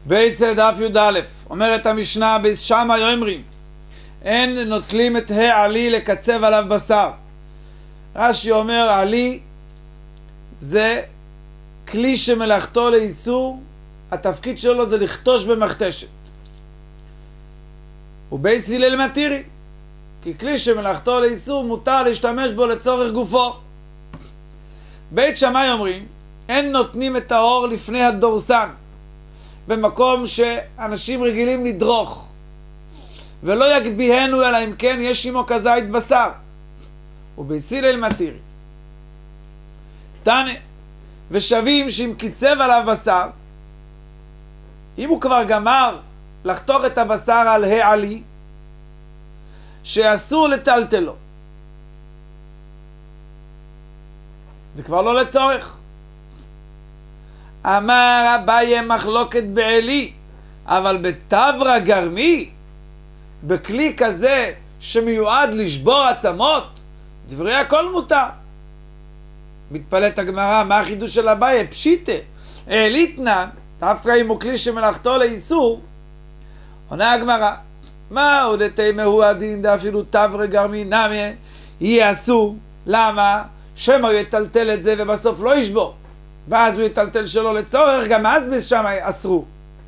ביצה דף י"א, אומרת המשנה בשמה יאמרים, אין נוטלים את העלי לקצב עליו בשר. רש"י אומר, עלי זה כלי שמלאכתו לאיסור, התפקיד שלו זה לכתוש במכתשת. ובייס הלל מתירי, כי כלי שמלאכתו לאיסור מותר להשתמש בו לצורך גופו. בית שמאי אומרים, אין נותנים את האור לפני הדורסן, במקום שאנשים רגילים לדרוך, ולא יגביהנו אלא אם כן יש עמו כזית בשר. ובייס הלל מתירי. תנא, ושווים שאם קיצב עליו בשר, אם הוא כבר גמר לחתוך את הבשר על העלי, שאסור לטלטלו. זה כבר לא לצורך. אמר אביי מחלוקת בעלי, אבל בתברה גרמי, בכלי כזה שמיועד לשבור עצמות, דברי הכל מותר. מתפלאת הגמרא, מה החידוש של אביי? פשיטה, העליתנן, דווקא אם הוא כלי שמלאכתו לאיסור. עונה הגמרא, מה עוד תימהו הדין דאפילו תברה גרמי נמי, יהיה אסור. למה? שמא הוא יטלטל את זה ובסוף לא ישבור, ואז הוא יטלטל שלו לצורך, גם אז שם אסרו.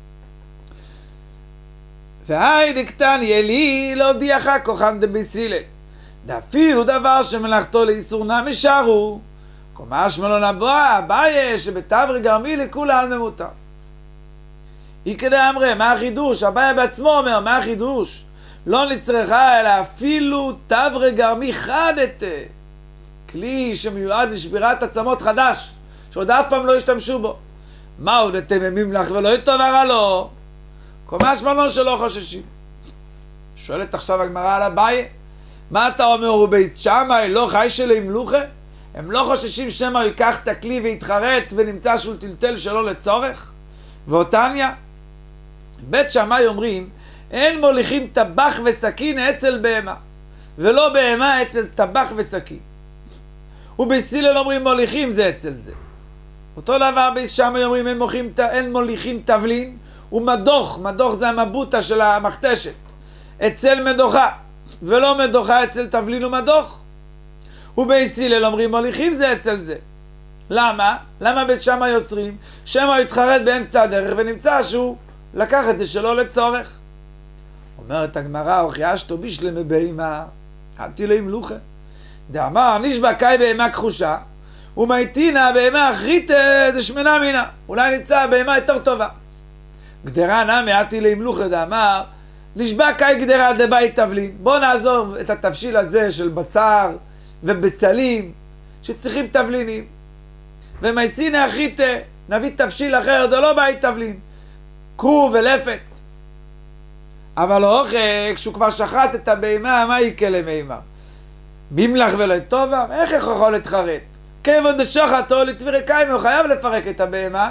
והי דקטן ילי לא הודיעך כוחן דבייס הלל, דאפילו דבר שמלאכתו לאיסור נמי שרו, קומש מלון אביי שבתברה גרמי לכולה על ממותר. היא כדי אמרה, מה החידוש? אביי בעצמו אומר, מה החידוש? לא נצרכה אלא אפילו תברה גרמי חדת, כלי שמיועד לשבירת עצמות חדש, שעוד אף פעם לא השתמשו בו. מה עוד אתם ימים לך ולא יתוברה לו? קומש מלון שלא חוששים. שואלת עכשיו הגמרא על אביי, מה אתה אומר? הוא בית שמאי לא חי שלי מלוכה? הם לא חוששים שמא הוא ייקח את הכלי ויתחרט ונמצא שהוא טלטל שלא לצורך? ואותניה, בית שמאי אומרים, אין מוליכים טבח וסכין אצל בהמה, ולא בהמה אצל טבח וסכין. ובייס הלל אומרים מוליכים זה אצל זה. אותו דבר בייס שמאי אומרים אין מוליכים תבלין ומדוך, מדוך זה המבוטה של המכתשת, אצל מדוכה, ולא מדוכה אצל תבלין ומדוך. ובייס הלל אומרים מוליכים זה אצל זה. למה? למה בית שמאי יוצרים? שמא יתחרט באמצע הדרך ונמצא שהוא לקח את זה שלא לצורך. אומרת הגמרא, הוכיאשתו בישלמה בהמה, עתי לו מלוכה. דאמר נשבע קאי בהמה כחושה, ומייתינה בהמה אחרית דשמנה מינה. אולי נמצא בהמה יותר טובה. גדרה נמי עתי לו מלוכה, דאמר נשבע קאי גדרה דבית תבלין. בוא נעזוב את התבשיל הזה של בשר ובצלים שצריכים תבלינים. ומייסינה אחרית נביא תבשיל אחר, זה לא בית תבלין, כרוב ולפת. אבל אוכל, כשהוא כבר שחט את הבהמה, מה יקרה למימה? ממלח ולא טובה? איך יכול להתחרט? כיוון דשוחטו לתבירי קיימי, הוא חייב לפרק את הבהמה.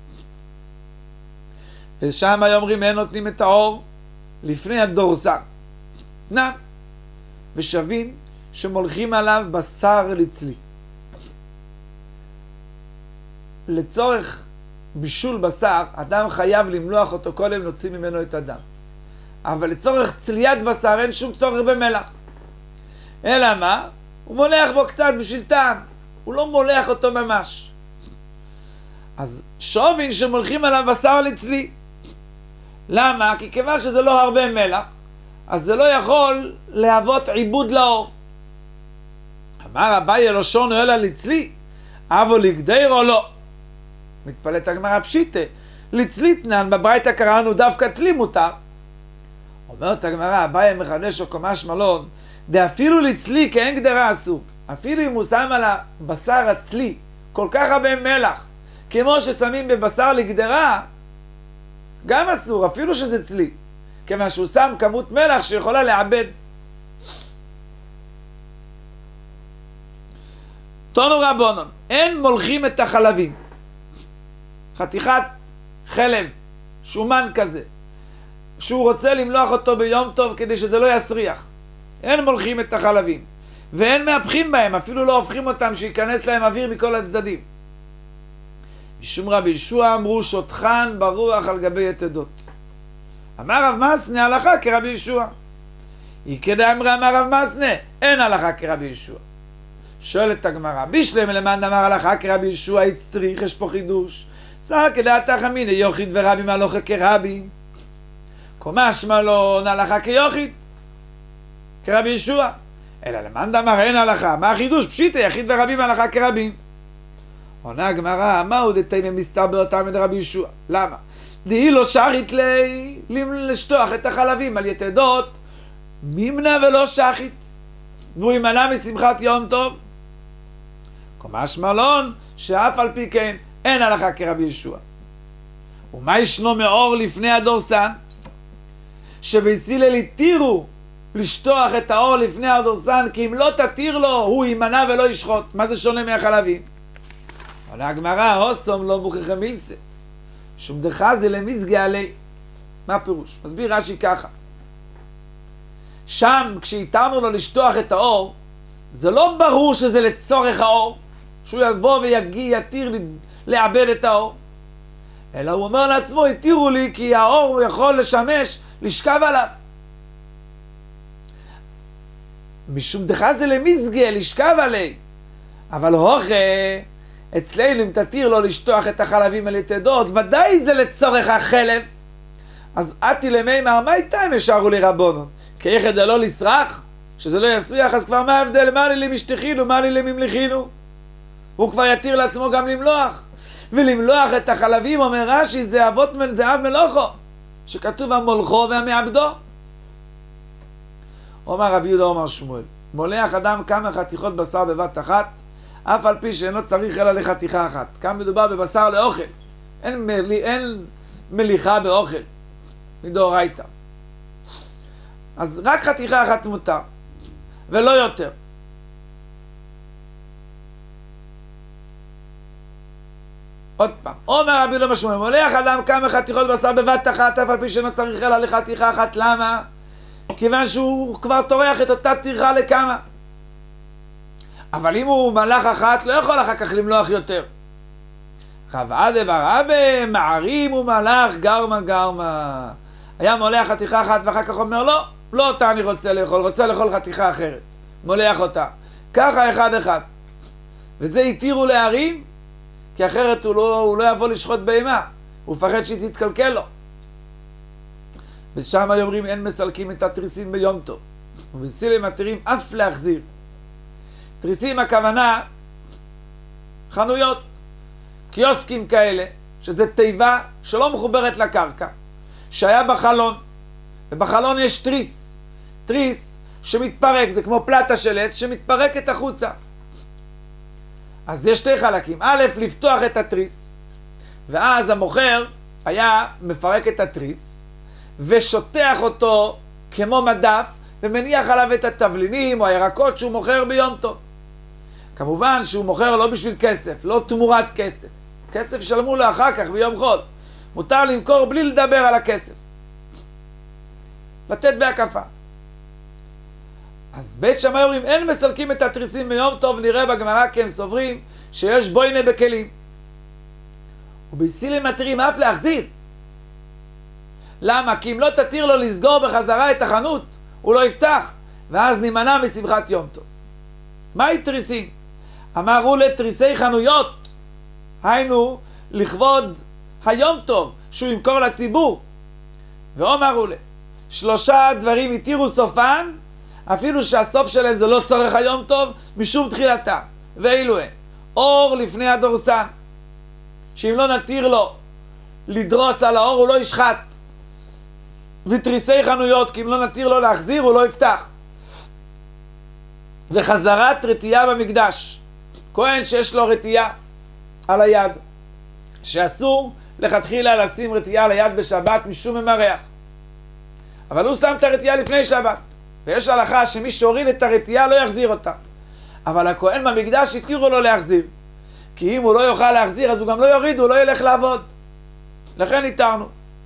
ושם אומרים, אין נותנים את האור לפני הדורסן. נן. ושווין שמולכים עליו בשר לצלי. לצורך בישול בשר, אדם חייב למלוח אותו קודם, נוציא ממנו את הדם. אבל לצורך צליית בשר אין שום צורך במלח. אלא מה? הוא מולח בו קצת בשביל טעם. הוא לא מולח אותו ממש. אז שובין שמולכים עליו בשר לצלי. למה? כי כיוון שזה לא הרבה מלח, אז זה לא יכול להוות עיבוד לאור. אמר אביי לא שונו אלא לצלי, אבל לגדר או לא. מתפלאת הגמרא פשיטה, לצליתנן בברייתא קראנו דווקא צלי מותר. אומרת הגמרא, אביי מחדש או קומש מלון, דאפילו לצלי כי אין גדרה אסור. אפילו אם הוא שם על הבשר הצלי כל כך הרבה מלח, כמו ששמים בבשר לגדרה, גם אסור, אפילו שזה צלי, כיוון שהוא שם כמות מלח שיכולה לעבד. תונו רבונון, אין מולכים את החלבים. חתיכת חלב, שומן כזה, שהוא רוצה למלוח אותו ביום טוב כדי שזה לא יסריח. אין מולכים את החלבים. ואין מהפכים בהם, אפילו לא הופכים אותם שיכנס להם אוויר מכל הצדדים. משום רבי ישוע אמרו שותחן ברוח על גבי יתדות. אמר רב מסנה הלכה כרבי ישוע. יקדה אמרה אמר רב מסנה אין הלכה כרבי ישוע. שואלת הגמרא בישלם למאן אמר הלכה כרבי ישוע הצטריך, יש פה חידוש. שר כדעתך אמינא יוחיד ורבי מהלוכה כרבי. משמע לו הלכה כיוחיד כרבי ישוע. אלא למאן אמר אין הלכה. מה החידוש? פשיטא יחיד ורבי מהלכה כרבי. עונה הגמרא מהו דתימא מסתבר אותם את רבי ישוע. למה? דהי לא שחית לשטוח את החלבים על יתדות מימנה ולא שחית, והוא ימנע משמחת יום טוב. משמע לון שאף על פי כן אין הלכה כרבי ישוע. ומה ישנו מאור לפני הדורסן? שבית הלל התירו לשטוח את האור לפני הדורסן, כי אם לא תתיר לו הוא ימנע ולא ישחוט. מה זה שונה מהחלבים? עונה הגמרא הוסום לא מוכיחה מילסה שום דחזה למזגה עלי. מה הפירוש? מסביר רש"י ככה, שם כשהתרנו לו לשטוח את האור זה לא ברור שזה לצורך האור, שהוא יבוא ויתיר לעבד את האור, אלא הוא אומר לעצמו התירו לי כי האור יכול לשמש לשכב עליו. משום דחזה למזגה לשכב עלי. אבל הוכה אצלנו אם תתיר לו לשטוח את החלבים על יתדות ודאי זה לצורך החלב. אז עתי למימר מה איתה הם ישארו לרבונו כיחד לא לסרח, שזה לא יסריח, אז כבר מה ההבדל? מה לי למשתחינו, מה לי לממליכינו? הוא כבר יתיר לעצמו גם למלוח, ולמלוח את החלבים אומר רש"י זה אבות זהב מלוכו שכתוב המולכו והמעבדו. אומר רבי יהודה אומר שמואל מולח אדם כמה חתיכות בשר בבת אחת אף על פי שאינו צריך אלא לחתיכה אחת. כאן מדובר בבשר לאוכל, אין מליחה באוכל מדאורייתא, אז רק חתיכה אחת מותר ולא יותר. עוד פעם אומר רבי יהודה משמעון מולח אדם כמה חתיכות בשר בבת אחת אף על פי שאינו צריך אלא לחתיכה אחת. למה? כיוון שהוא כבר טורח את אותה טרחה לכמה, אבל אם הוא מלאך אחת לא יכול אחר כך למלוח יותר. רב עדה ברבה מערים ומלאך גרמה גרמה, היה מולח חתיכה אחת ואחר כך אומר לא אותה אני רוצה לאכול חתיכה אחרת, מולח אותה ככה אחד אחד, וזה התירו להרים כי אחרת הוא לא יבוא לשחוט בהמה, הוא מפחד שהיא תתקלקל לו. ושם אומרים אין מסלקים את התריסים ביום טוב, ובסילים מתירים אף להחזיר. תריסים הכוונה חנויות, קיוסקים כאלה, שזה תיבה שלא מחוברת לקרקע, שהיה בחלון, ובחלון יש תריס שמתפרק, זה כמו פלטה של עץ שמתפרקת החוצה. אז יש שתי חלקים, א' לפתוח את התריס, ואז המוכר היה מפרק את התריס ושוטח אותו כמו מדף ומניח עליו את התבלינים או הירקות שהוא מוכר ביום טוב. כמובן שהוא מוכר לא בשביל כסף, לא תמורת כסף, כסף שלמו לו אחר כך ביום חול, מותר למכור בלי לדבר על הכסף, לתת בהקפה. אז בית שמאי אומרים אין מסלקים את התריסים ביום טוב, נראה בגמרא כי הם סוברים שיש בוינה בכלים, ובסילים מתירים אף להחזיר. למה? כי אם לא תתיר לו לסגור בחזרה את החנות הוא לא יפתח ואז נימנע משמחת יום טוב. מהי תריסים? אמרו לתריסי חנויות, היינו לכבוד היום טוב שהוא ימכור לציבור. ואומרו לה 3 דברים התירו סופן אפילו שהסוף שלהם זה לא צורך היום טוב משום תחילתה, ואילו הם אור לפני הדורסן, שאם לא נתיר לו לדרוס על האור הוא לא ישחט, ותריסי חנויות כי אם לא נתיר לו להחזיר הוא לא יפתח, וחזרת רתייה במקדש, כהן שיש לו רתייה על היד שאסור לכתחילה לשים רתייה על היד בשבת משום ממרח, אבל הוא שם את הרתייה לפני שבת, ויש הלכה שמי שהוריד את הרתייה לא יחזיר אותה, אבל הכהן במקדש התירו לו להחזיר, כי אם הוא לא יוכל להחזיר אז הוא גם לא יוריד, הוא לא ילך לעבוד, לכן התרנו.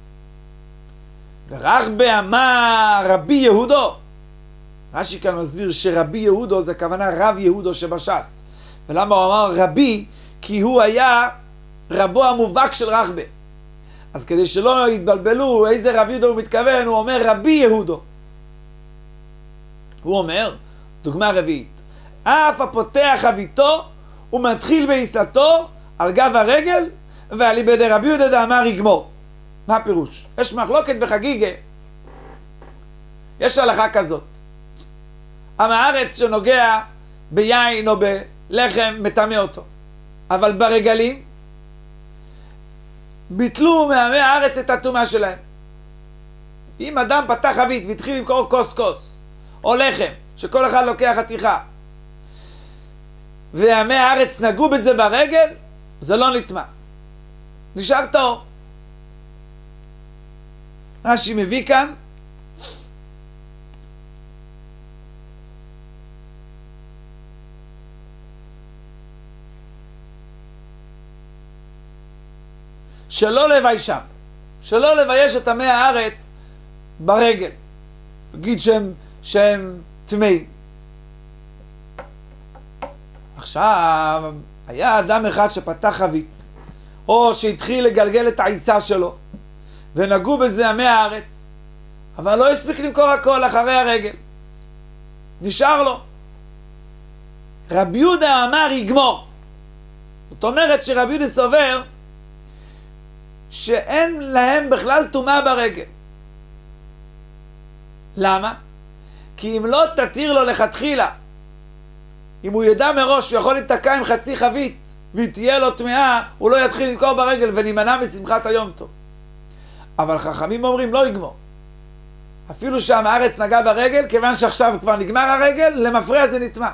ורחבה אמר רבי יהודו, רש"י כאן מסביר שרבי יהודו זה הכוונה רב יהודו שבש"ס. ולמה הוא אמר רבי? כי הוא היה רבו המובהק של רחבה. אז כדי שלא יתבלבלו איזה רב יהודה הוא מתכוון, הוא אומר רבי יהודו. הוא אומר, דוגמה רביעית, אף הפותח חביתו ומתחיל בעיסתו על גב הרגל, ועל ידי רבי יהודה דאמר יגמור. מה הפירוש? יש מחלוקת בחגיגה, יש הלכה כזאת. עם הארץ שנוגע ביין או בלחם מטמא אותו, אבל ברגלים ביטלו מעמי הארץ את הטומאה שלהם. אם אדם פתח חבית והתחיל למכור כוס או לחם שכל אחד לוקח חתיכה ועמי הארץ נגעו בזה ברגל, זה לא נטמא, נשאר טהור. רש"י מביא כאן שלא לביישם, שלא לבייש את עמי הארץ ברגל, להגיד שהם טמאים. עכשיו, היה אדם אחד שפתח חבית, או שהתחיל לגלגל את העיסה שלו, ונגעו בזה עמי הארץ, אבל לא הספיק למכור הכל אחרי הרגל, נשאר לו. רבי יהודה אמר יגמור. זאת אומרת שרבי יהודה סובר שאין להם בכלל טומאה ברגל. למה? כי אם לא תתיר לו לכתחילה, אם הוא ידע מראש שהוא יכול להתקע עם חצי חבית ותהיה לו טמאה, הוא לא יתחיל למכור ברגל ונמנע משמחת היום טוב. אבל חכמים אומרים לא יגמור. אפילו שם הארץ נגע ברגל, כיוון שעכשיו כבר נגמר הרגל, למפרע זה נטמא.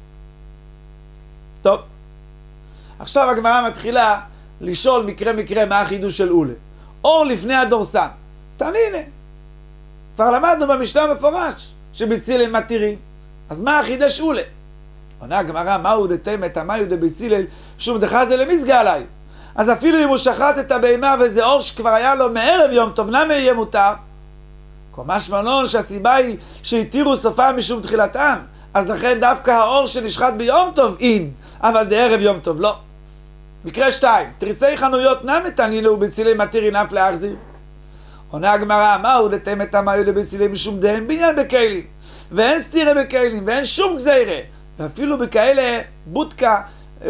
טוב, עכשיו הגמרא מתחילה לשאול מקרה מה החידוש של אולה. אור לפני הדורסן. תנינה. כבר למדנו במשנה מפורש שבסילל מתירים. אז מה החידש אולה? עונה הגמרא, מהו דתמת, מהו דבסילל, שום דחזה למסגה עליי. אז אפילו אם הוא שחט את הבהמה וזה אור שכבר היה לו מערב יום טוב, למה יהיה מותר? משמע לן שהסיבה היא שהתירו סופה משום תחילתן, אז לכן דווקא האור שנשחט ביום טוב אין, אבל דערב יום טוב לא. מקרה 2, תריסי חנויות נמת תנינו ובסילי מתירין אף להחזיר. עונה הגמרא, מהו דתמת מהו דבסילי משום דהן בניין בכלים, ואין סתירה בכלים, ואין שום גזירה, ואפילו בכאלה בודקה,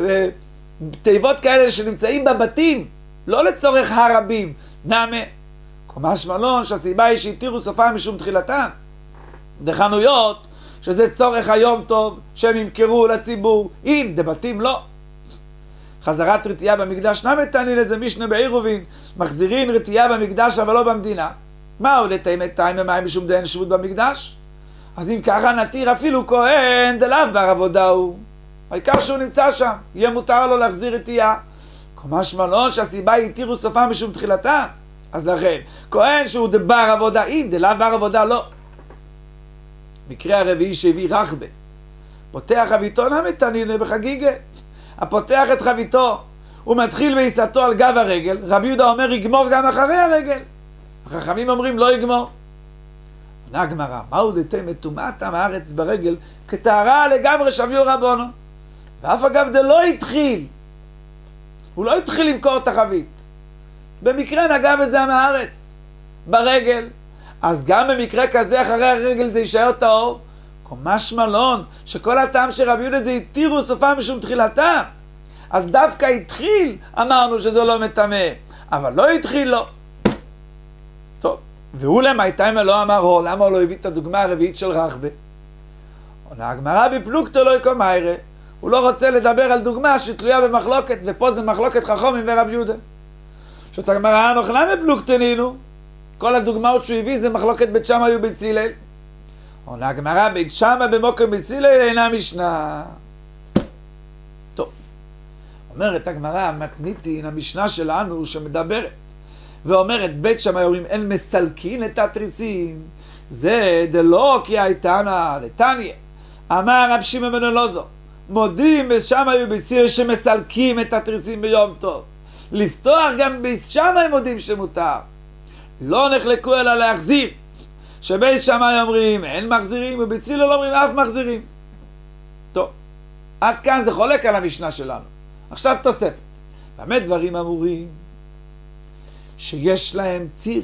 תיבות כאלה שנמצאים בבתים, לא לצורך הרבים, נמה. משמע לן שהסיבה היא שהתירו סופה משום תחילתן. דחנויות, שזה צורך היום טוב, שהם ימכרו לציבור, אם דבתים לא. חזרת רתיעה במקדש נמת תני לזה משנה בעירובין, מחזירין רתיעה במקדש אבל לא במדינה. מהו לתאמת תאים ומים משום דהן שבות במקדש? אז אם ככה נתיר אפילו כהן דלאו בר עבודה הוא. העיקר שהוא נמצא שם, יהיה מותר לו להחזיר רתיעה. משמע לן שהסיבה היא התירו סופה משום תחילתן. אז לכן, כהן שהוא דבר עבודה אין, דלאו בר עבודה לא. מקרה הרביעי שהביא רחבה. פותח חביתו נמת תנינה בחגיגה. הפותח את חביתו, הוא מתחיל בעיסתו על גב הרגל, רבי יהודה אומר יגמור גם אחרי הרגל. החכמים אומרים לא יגמור. עונה הגמרא, מהו דתמת טומאת עם הארץ ברגל כטהרה לגמרי שביו רבונו. ואף אגב דלא התחיל, הוא לא התחיל למכור את החבית, במקרה נגע בזה עם הארץ ברגל, אז גם במקרה כזה אחרי הרגל זה יישאר טהור. משמע לן שכל הטעם של רבי יהודה זה התירו סופה משום תחילתה, אז דווקא התחיל אמרנו שזה לא מטמא, אבל לא התחיל לא. טוב, והוא למייטיים לא אמר הו, למה הוא לא הביא את הדוגמה הרביעית של רחבה? עונה הגמרא בפלוגתא לא יקום מהירה, הוא לא רוצה לדבר על דוגמה שתלויה במחלוקת, ופה זה מחלוקת חכמים ורבי יהודה. שאת הגמרא נאכלה בפלוגתא נינו, כל הדוגמאות שהוא הביא זה מחלוקת בית שמאי ובית הלל. עונה הגמרא בית שמאי במוקם בית הלל אינה משנה. טוב, אומרת הגמרא מתניתין המשנה שלנו שמדברת ואומרת בית שמאי אומרים אין מסלקין את התריסין, זה דלא כי הייתנה לתניא אמר רב שמעון בן אלעזר מודים בית שמאי ובית הלל שמסלקים את התריסין ביום טוב, לפתוח גם בית שמאי מודים שמותר, לא נחלקו אלא להחזיר, שבית שמאי אומרים אין מחזירים ובית הלל לא אומרים אף מחזירים. טוב, עד כאן זה חולק על המשנה שלנו. עכשיו תוספת, במה דברים אמורים? שיש להם ציר.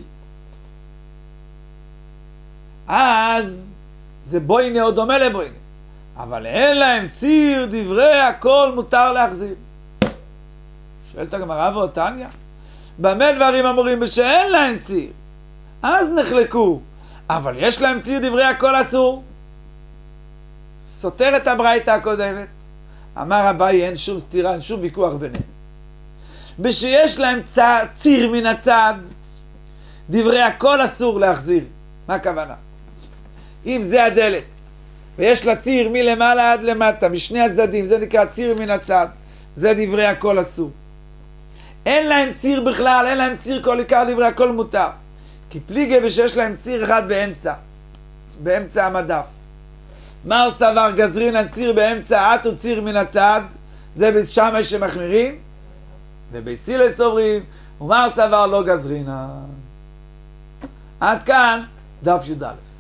אז זה בוינה או דומה לבוינה. אבל אין להם ציר, דברי הכל מותר להחזיר. שואלת הגמרא ועתניא, במה דברים אמורים בשאין להם ציר? אז נחלקו. אבל יש להם ציר, דברי הכל אסור. סותר את הברייתא הקודמת. אמר אביי, אין שום סתירה, אין שום ויכוח ביניהם. בשיש להם ציר מן הצד, דברי הכל אסור להחזיר. מה הכוונה? אם זה הדלת, ויש לה ציר מלמעלה עד למטה, משני הצדדים, זה נקרא ציר מן הצד, זה דברי הכל אסור. אין להם ציר בכלל, אין להם ציר כל עיקר, דברי הכל מותר. כי פליגי ושיש להם ציר אחד באמצע המדף. מר סבר גזרינן ציר באמצע, עטו ציר מן הצד, זה בשמאי שמחמירים, ובסילס אומרים, ומר סבר לא גזרינן. עד כאן דף י"א.